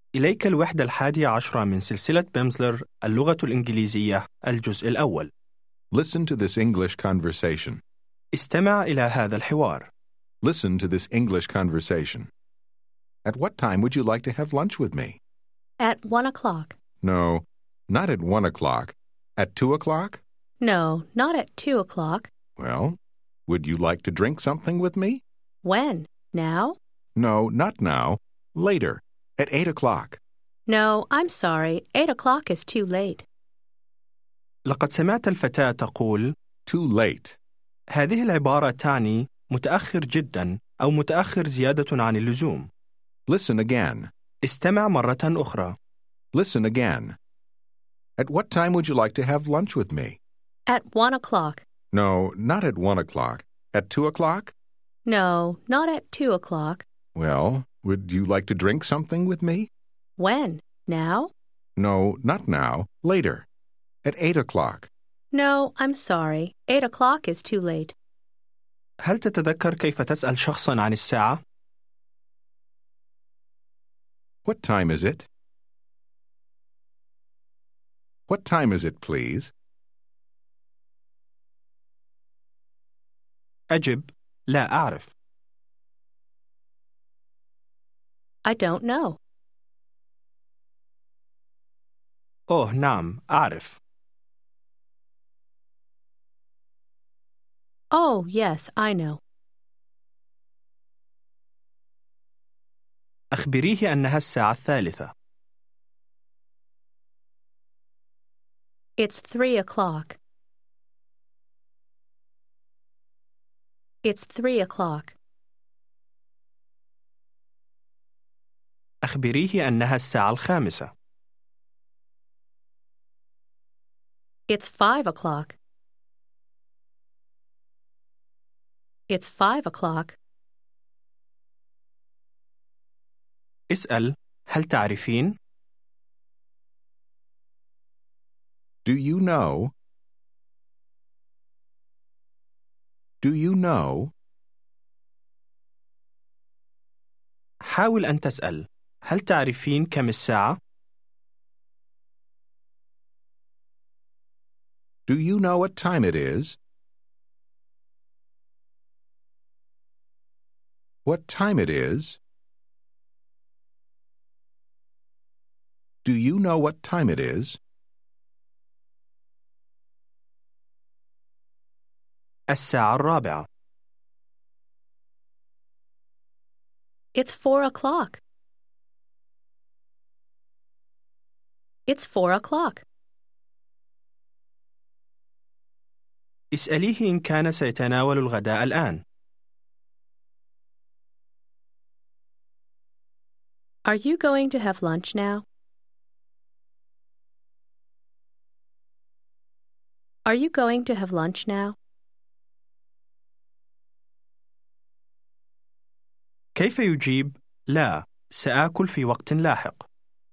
إليك الوحدة 11 من سلسلة بيمزلر اللغة الإنجليزية الجزء الأول. Listen to this English conversation. استمع إلى هذا الحوار. Listen to this English conversation. At what time would you like to have lunch with me? At 1 o'clock. No, not at 1 o'clock. At 2 o'clock? No, not at 2 o'clock. Well, would you like to drink something with me? When? Now? No, not now. Later, at 8 o'clock. No, I'm sorry. 8 o'clock is too late. لقد سمعت الفتاة تقول: Too late. هذه العبارة تعني متأخر جدا أو متأخر زيادة عن اللزوم. Listen again. استمع مرة أخرى. Listen again. At what time would you like to have lunch with me? At 1 o'clock. No, not at 1 o'clock. At 2 o'clock? No, not at 2 o'clock. Well, would you like to drink something with me? When? Now? No, not now. Later. At 8 o'clock. No, I'm sorry. 8 o'clock is too late. هل تتذكر كيف تسأل شخصا عن الساعة؟ What time is it? What time is it, please? أجب: لا أعرف. I don't know. أوه نعم أعرف. Oh, yes, I know. أخبريه أنها الساعة 3. It's 3 o'clock. It's 3 o'clock. أخبريه أنها الساعة 5. It's 5 o'clock. It's 5 o'clock. اسأل: هل تعرفين؟ Do you know? Do you know? حاول أن تسأل: هل تعرفين كم الساعة؟ Do you know what time it is? What time it is? Do you know what time it is? الساعة 4. It's 4 o'clock. It's 4 o'clock. اسأليه إن كان سيتناول الغداء الآن. Are you going to have lunch now? Are you going to have lunch now? كيف يجيب: لا، سآكل في وقت لاحق.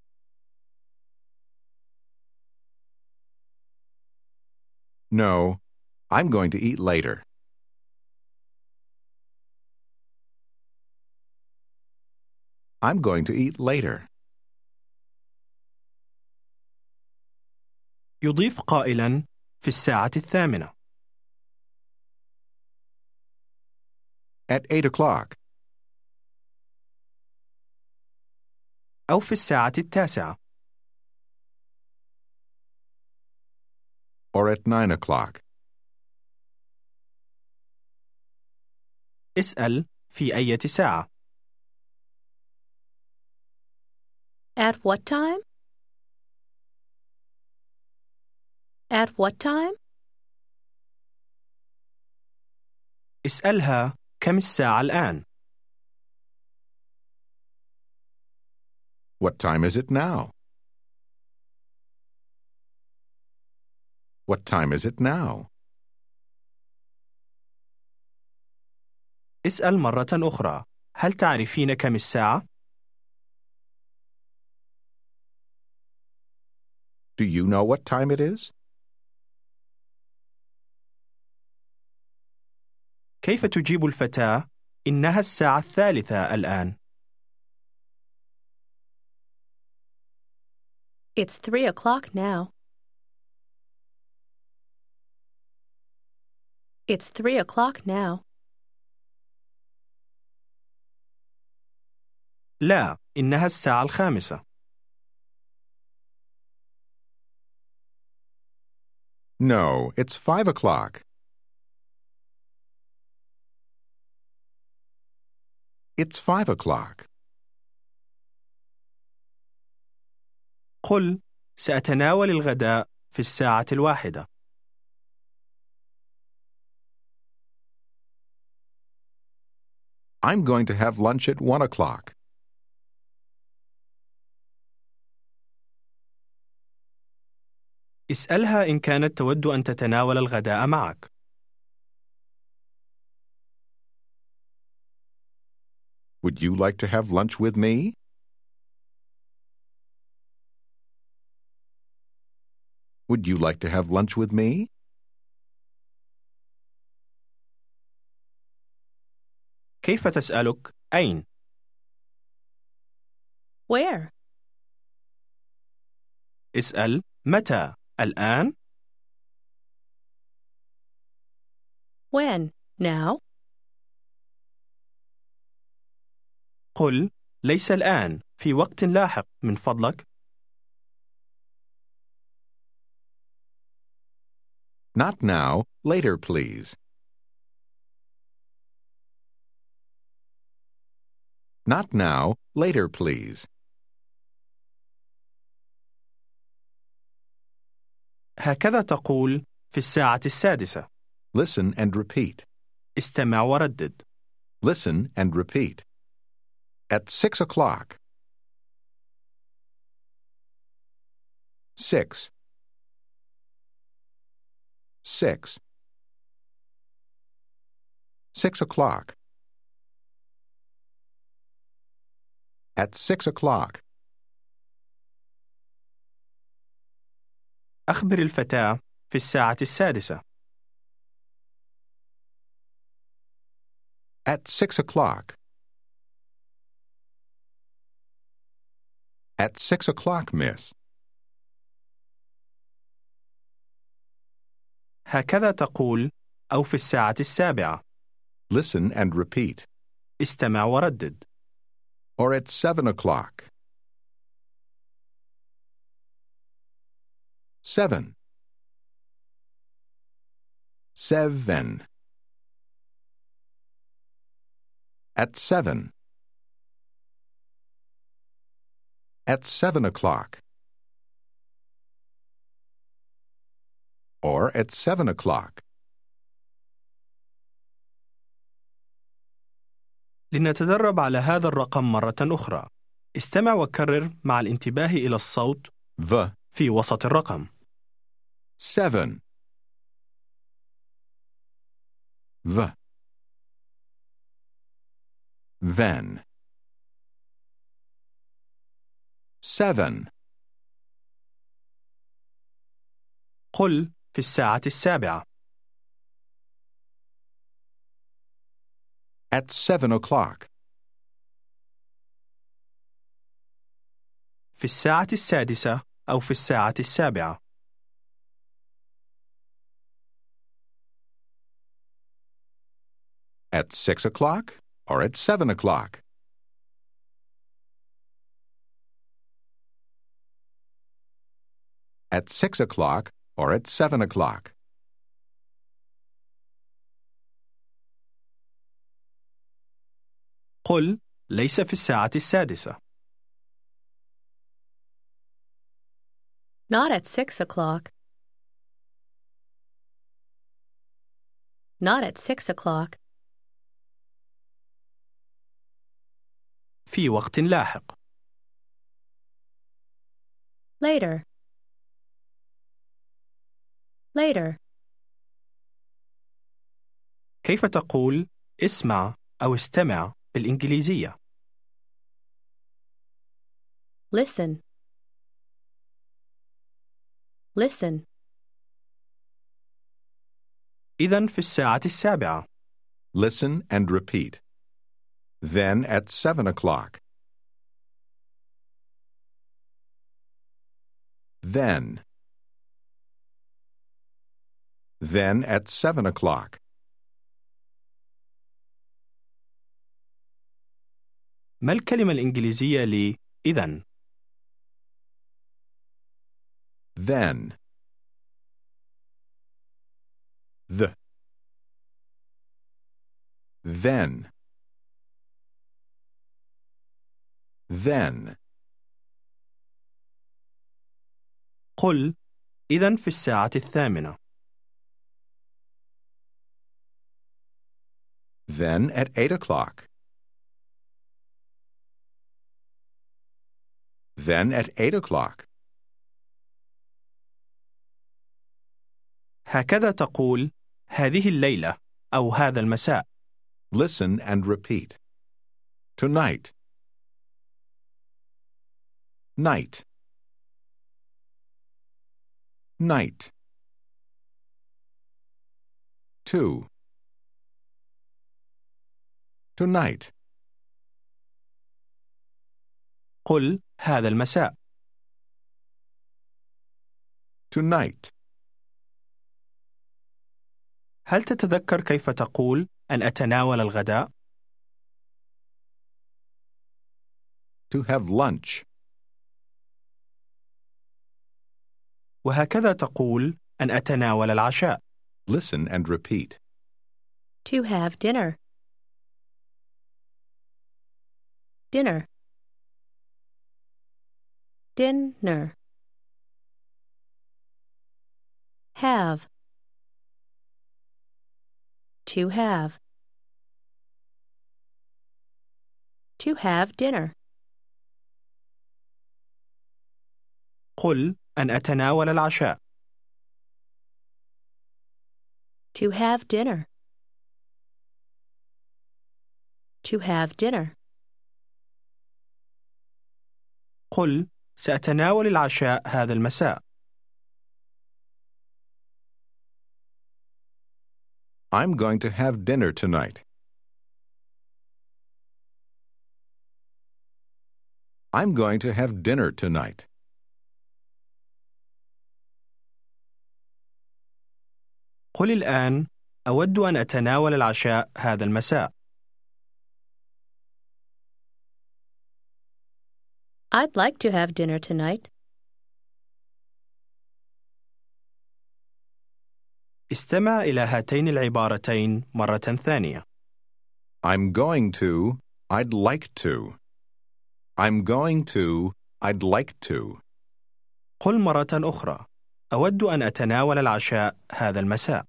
No, I'm going to eat later. I'm going to eat later. يضيف قائلاً: في الساعة 8. At 8 o'clock. أو في الساعة 9. Or at 9 o'clock. اسأل: في أي ساعة؟ At what time? At what time? اسألها: كم الساعة الآن؟ What time is it now? What time is it now? اسأل مرة أخرى: هل تعرفين كم الساعة؟ Do you know what time it is? كيف تجيب الفتاة: إنها الساعة 3 الآن؟ It's 3 o'clock now. It's 3 o'clock now. لا، إنها الساعة 5. No, it's 5 o'clock. It's 5 o'clock. قل: سأتناول الغداء في الساعة 1. I'm going to have lunch at 1 o'clock. اسألها إن كانت تود أن تتناول الغداء معك. Would you like to have lunch with me? Would you like to have lunch with me? كيف تسألك أين؟ Where? اسأل متى؟ الآن؟ When? Now? قل: ليس الآن، في وقت لاحق من فضلك. Not now, later, please. Not now, later, please. هكذا تقول في الساعة 6. Listen and repeat. استمع وردد. Listen and repeat. At 6 o'clock. 6. 6. 6 o'clock. At 6 o'clock. أخبر الفتاة في الساعة 6. At 6 o'clock. At 6 o'clock, miss. هكذا تقول أو في الساعة 7. Listen and repeat. استمع وردد. Or at 7 o'clock. 7. 7. At 7. At 7 o'clock. Or at 7 o'clock. لنتدرب على هذا الرقم مرة أخرى. استمع وكرر مع الانتباه إلى الصوت The. في وسط الرقم. 7. The. Then. 7. قل في الساعة 7. At 7 o'clock. في الساعة 6 أو في الساعة 7. At 6 o'clock or at 7 o'clock. At 6 o'clock or at 7 o'clock. قل ليس في الساعة 6. Not at 6 o'clock. Not at 6 o'clock. في وقت لاحق. Later. Later. كيف تقول اسمع أو استمع بالإنجليزية؟ Listen. Listen. إذن في الساعة 7. Listen and repeat. Then at 7 o'clock. Then. Then at 7 o'clock. ما الكلمة الإنجليزية ل إذن؟ Then. Then. Then. قل إذن في الساعة 8. Then at 8 o'clock. Then at 8 o'clock. هكذا تقول هذه الليلة أو هذا المساء. Listen and repeat. Tonight. Night. Night. 2. Tonight. قل هذا المساء. Tonight. هل تتذكر كيف تقول أن أتناول الغداء؟ To have lunch. وهكذا تقول أن أتناول العشاء. Listen and repeat. To have dinner. Dinner. Dinner. Have. To have. To have dinner. قل أن أتناول العشاء. To have dinner. To have dinner. قل سأتناول العشاء هذا المساء. I'm going to have dinner tonight. I'm going to have dinner tonight. قل الآن أود أن أتناول العشاء هذا المساء. I'd like to have dinner tonight. استمع إلى هاتين العبارتين مرة ثانية. I'm going to. I'd like to. I'm going to. I'd like to. قل مرة أخرى. أود أن أتناول العشاء هذا المساء.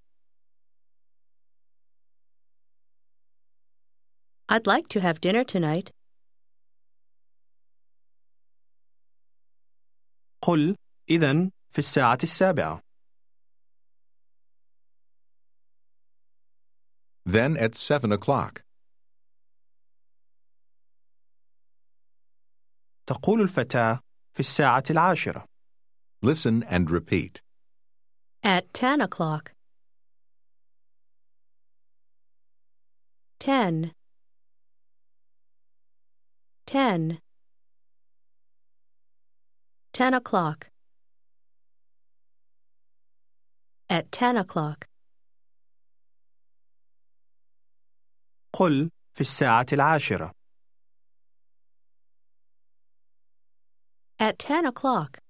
I'd like to have dinner tonight. قل إذن في الساعة 7. Then at 7 o'clock. تقول الفتاة في الساعة 10. Listen and repeat. At 10 o'clock. 10. 10. 10 o'clock. At 10 o'clock. قل في الساعة 10. At 10 o'clock.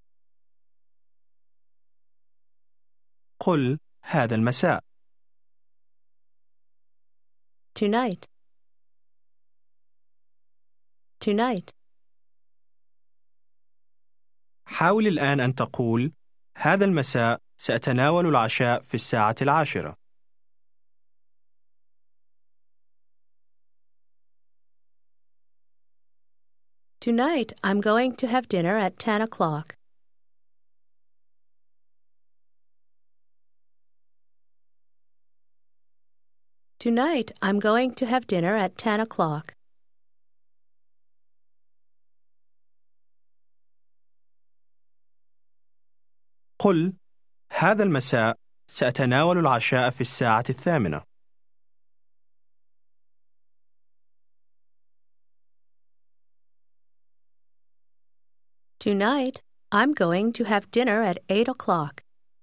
قل هذا المساء. Tonight. Tonight. حاول الآن أن تقول هذا المساء سأتناول العشاء في الساعة 10. Tonight I'm going to have dinner at 10 o'clock. Tonight I'm going to have dinner at 10 o'clock. قل هذا المساء سأتناول العشاء في الساعة 8. Tonight I'm going to have dinner at 8 o'clock.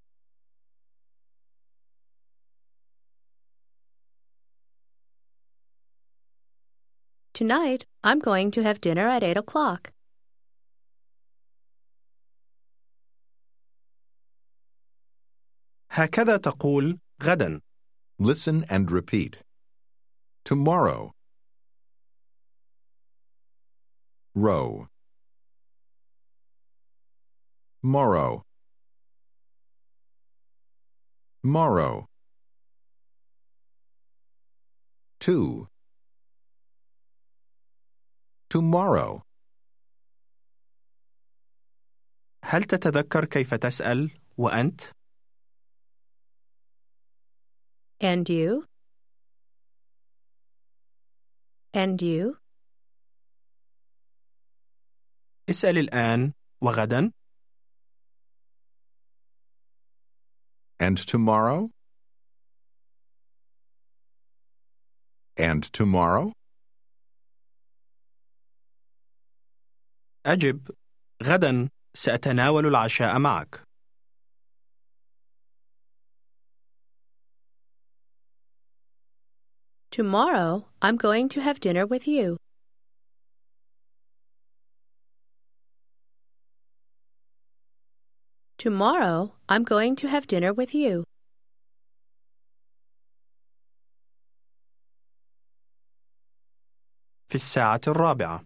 Tonight, I'm going to have dinner at 8 o'clock. هكذا تقول غدا. Listen and repeat. Tomorrow. Row. Morrow. Morrow. To. Tomorrow. هل تتذكر كيف تسأل وأنت؟ And you? And you? اسأل الآن وغدا. And tomorrow? And tomorrow? أجب غدا سأتناول العشاء معك. Tomorrow, I'm going to have dinner with you. Tomorrow, I'm going to have dinner with you. في الساعة الرابعة.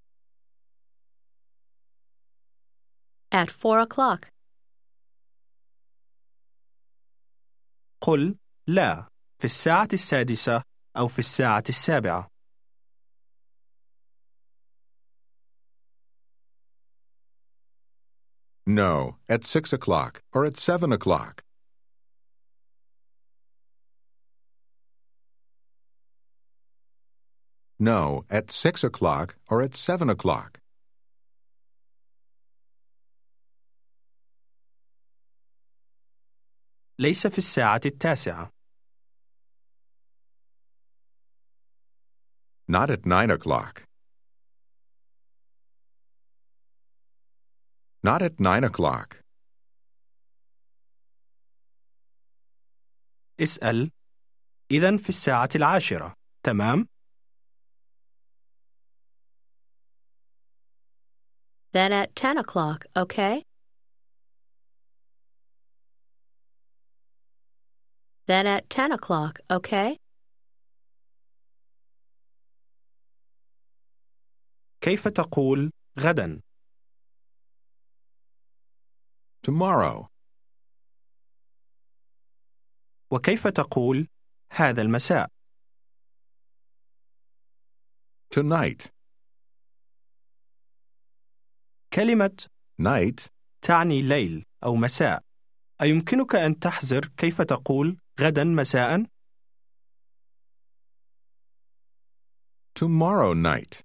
At 4 o'clock. قل لا في الساعة السادسة أو في الساعة السابعة. No, at 6 o'clock or at 7 o'clock. No, at 6 o'clock or at 7 o'clock. ليس في الساعة التاسعة. Not at 9 o'clock. Not at 9 o'clock. اسأل إذن في الساعة العاشرة، تمام؟ Then at 10 o'clock, okay? Then at 10 o'clock, okay? كيف تقول غدا؟ Tomorrow. وكيف تقول هذا المساء؟ Tonight. كلمة Night. تعني ليل أو مساء. أيمكنك أن تحذر كيف تقول غدا مساء؟ Tomorrow night.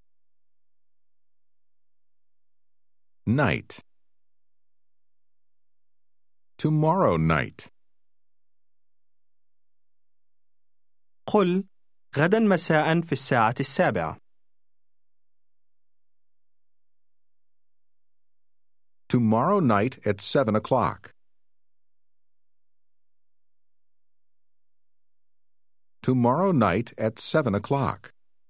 Night. Tomorrow night. قل غدا مساء في الساعة السابعة. Tomorrow night at 7 o'clock. Tomorrow night at 7 o'clock.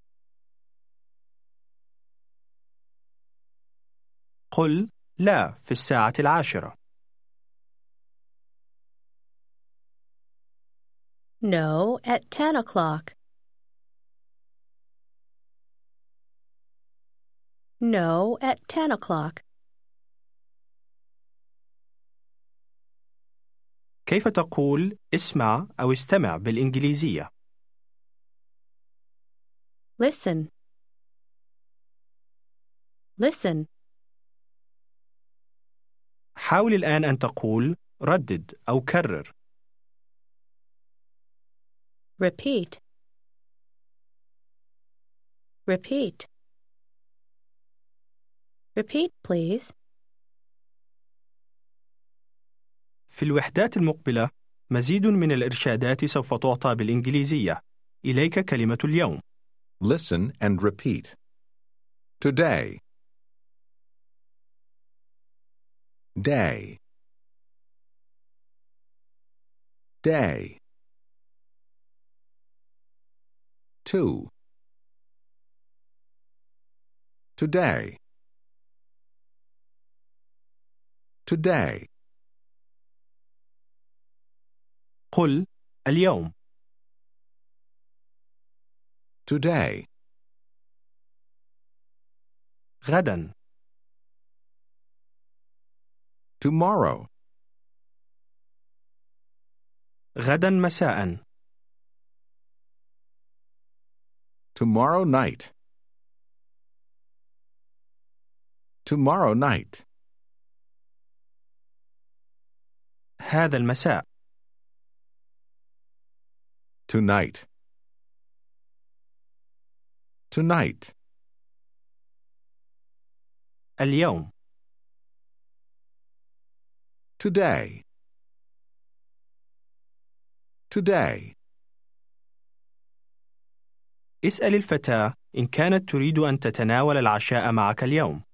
قل لا في الساعة العاشرة. No, at 10 o'clock. No, at 10 o'clock. كيف تقول اسمع أو استمع بالإنجليزية؟ Listen. Listen. حاول الآن أن تقول ردد أو كرر. Repeat. Repeat. Repeat, please. في الوحدات المقبلة مزيد من الإرشادات سوف تعطى بالإنجليزية. إليك كلمة اليوم. Listen and repeat. Today. day, day. To, today, today. قل اليوم. Today, غدا. tomorrow, غدا مساء. tomorrow night, tomorrow night. هذا المساء. Tonight, tonight. اليوم. Today, today. اسأل الفتاة إن كانت تريد أن تتناول العشاء معك اليوم.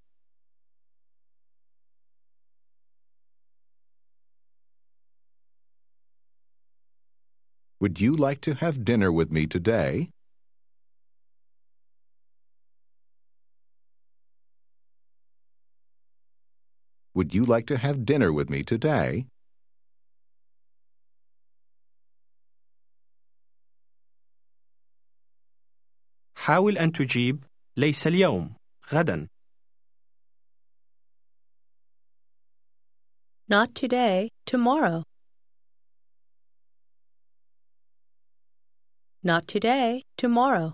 Would you like to have dinner with me today? Would you like to have dinner with me today? حاول أن تجيب ليس اليوم، غدا. Not today, tomorrow. Not today, tomorrow.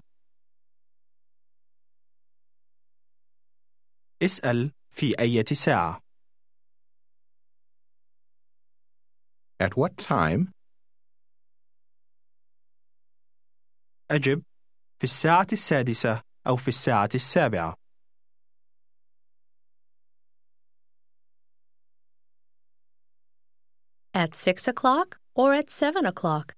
اسأل في أي ساعة. At what time? أجب في الساعة 6 أو في الساعة 7. At 6 o'clock or at 7 o'clock?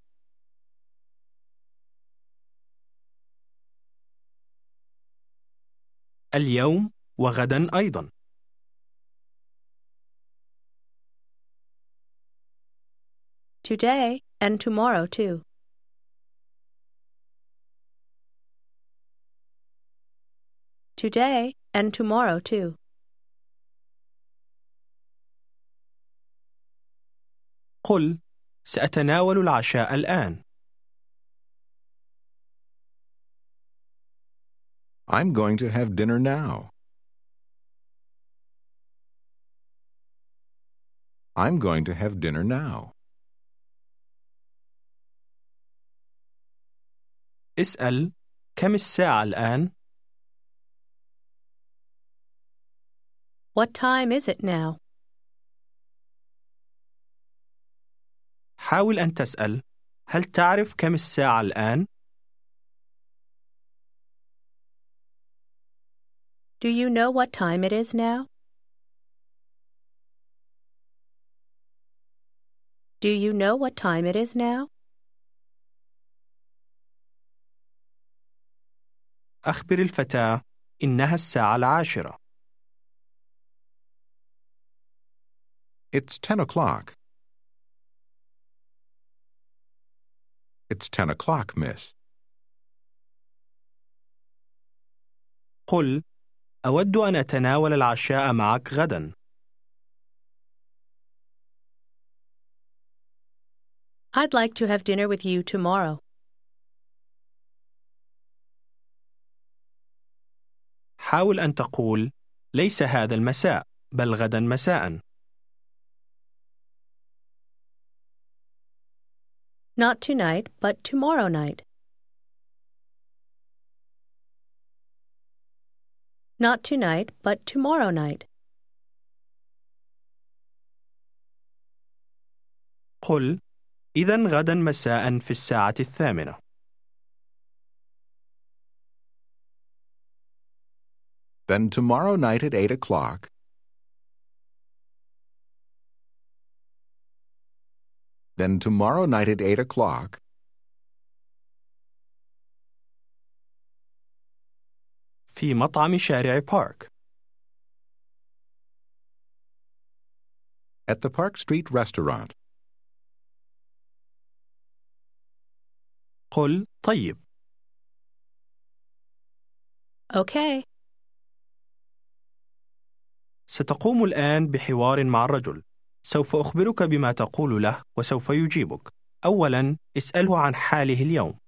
اليوم وغدا أيضا. Today and tomorrow too. Today and tomorrow too. قل سأتناول العشاء الآن. I'm going to have dinner now. I'm going to have dinner now. اسأل كم الساعة الآن؟ What time is it now? حاول أن تسأل هل تعرف كم الساعة الآن؟ Do you know what time it is now? Do you know what time it is now? أخبر الفتاة إنها الساعة 10. It's 10 o'clock. It's 10 o'clock, miss. قل أود أن أتناول العشاء معك غدا. I'd like to have dinner with you tomorrow. حاول أن تقول ليس هذا المساء بل غدا مساء. Not tonight, but tomorrow night. Not tonight, but tomorrow night. قل إذن غدا مساء في الساعة 8. Then tomorrow night at 8 o'clock. Then tomorrow night at 8 o'clock. في مطعم شارع بارك. At the Park Street restaurant. قل طيب. Okay. ستقوم الآن بحوار مع الرجل. سوف أخبرك بما تقول له وسوف يجيبك. أولاً، اسأله عن حاله اليوم.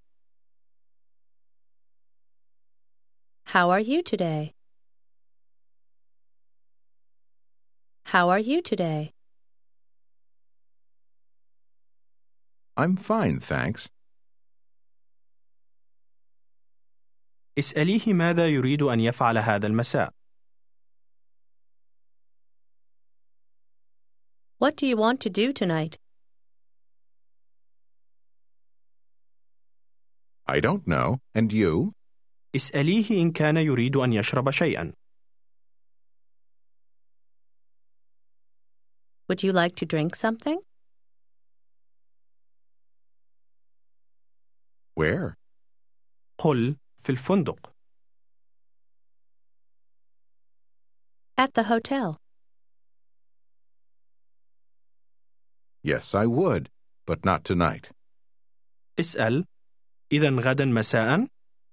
How are you today? How are you today? I'm fine, thanks. اسأليه ماذا يريد أن يفعل هذا المساء. What do you want to do tonight? I don't know. And you? اسأليه إن كان يريد أن يشرب شيئاً. Would you like to drink something? Where? قل في الفندق. At the hotel. Yes, I would, but not tonight. اسأل إذن غداً مساءً.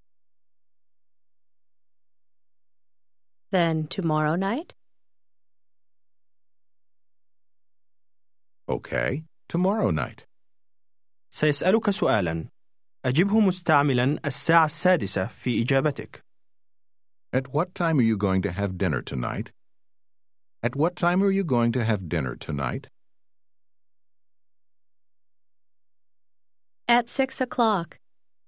Then tomorrow night? Okay, tomorrow night. سيسألك سؤالاً. أجبه مستعملاً الساعة 6 في إجابتك. At what time are you going to have dinner tonight? At what time are you going to have dinner tonight? At 6 o'clock.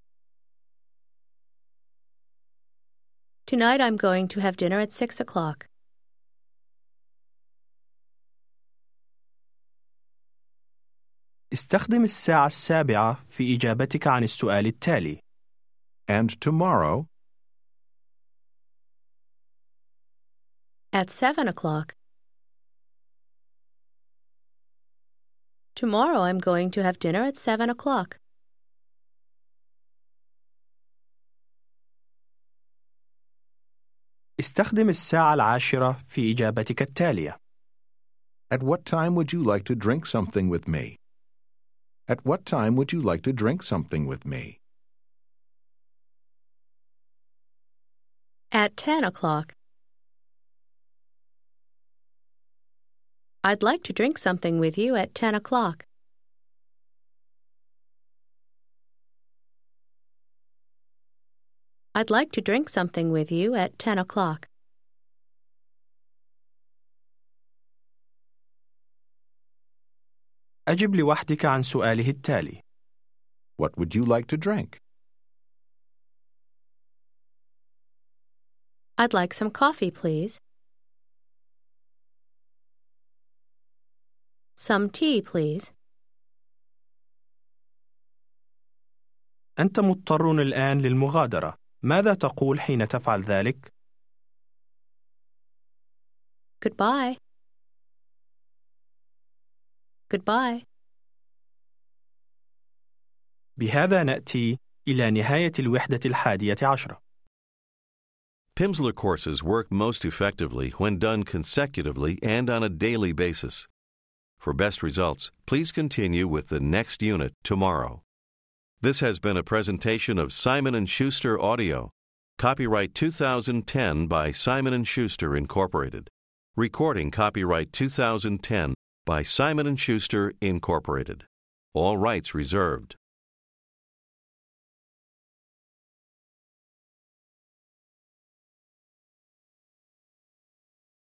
Tonight I'm going to have dinner at 6 o'clock. استخدم الساعة 7 في إجابتك عن السؤال التالي. And tomorrow? At 7 o'clock. Tomorrow I'm going to have dinner at 7 o'clock. استخدم الساعة 10 في إجابتك التالية. At what time would you like to drink something with me? At what time would you like to drink something with me? At 10 o'clock. I'd like to drink something with you at 10 o'clock. I'd like to drink something with you at 10 o'clock. أجب لوحدك عن سؤاله التالي. What would you like to drink? I'd like some coffee, please. Some tea, please. أنت مضطر الآن للمغادرة. ماذا تقول حين تفعل ذلك؟ Goodbye. Goodbye. بهذا نأتي إلى نهاية الوحدة 11. Pimsleur courses work most effectively when done consecutively and on a daily basis. For best results, please continue with the next unit tomorrow. This has been a presentation of Simon & Schuster Audio. Copyright 2010 by Simon & Schuster, Incorporated. Recording copyright 2010 by Simon & Schuster, Incorporated. All rights reserved.